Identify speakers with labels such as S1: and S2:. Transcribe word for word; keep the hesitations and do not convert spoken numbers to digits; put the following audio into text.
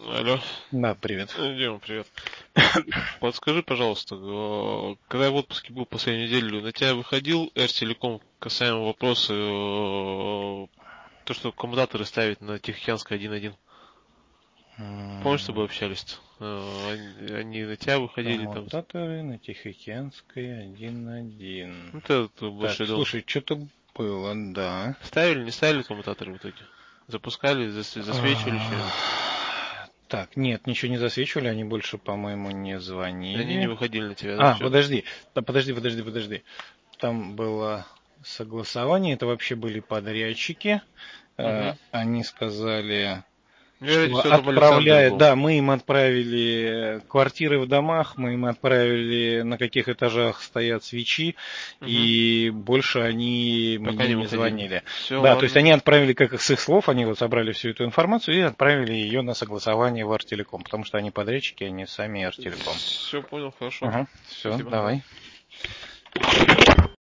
S1: Алло.
S2: Да, привет.
S1: Дима, привет. Подскажи, пожалуйста, э, когда я в отпуске был последнюю неделю, на тебя выходил Эртелеком касаемо вопроса, э, то, что коммутаторы ставить на Тихоокеанской один один? Помнишь, с тобой общались-то? Э, Они, они на тебя выходили там.
S2: Коммутаторы на Тихоокеанской один один.
S1: Ну, это
S2: Так,
S1: большой дом.
S2: слушай, что-то было, да.
S1: Ставили, не ставили коммутаторы в итоге? Запускали, зас- засвечивали еще?
S2: Так, нет, ничего не засвечивали, они больше, по-моему, не
S1: Они не
S2: звонили.
S1: выходили на тебя, да,
S2: А,
S1: все?
S2: подожди, да, подожди, подожди, подожди. Там было согласование, это вообще были подрядчики. Э,
S1: Угу.
S2: Они сказали,
S1: Вероятнее
S2: что
S1: всего, это Александр
S2: отправляет,
S1: был.
S2: да, мы им отправили квартиры в домах, мы им отправили, на каких этажах стоят свечи,
S1: Угу.
S2: и больше они
S1: Пока
S2: мне
S1: не
S2: не
S1: выходили.
S2: звонили.
S1: Все,
S2: Да, то есть
S1: ладно.
S2: они отправили, как с их слов, они вот собрали всю эту информацию и отправили ее на согласование в Артелеком, потому что они подрядчики, они сами Артелеком.
S1: Все понял, хорошо.
S2: Угу, все,
S1: Спасибо.
S2: давай.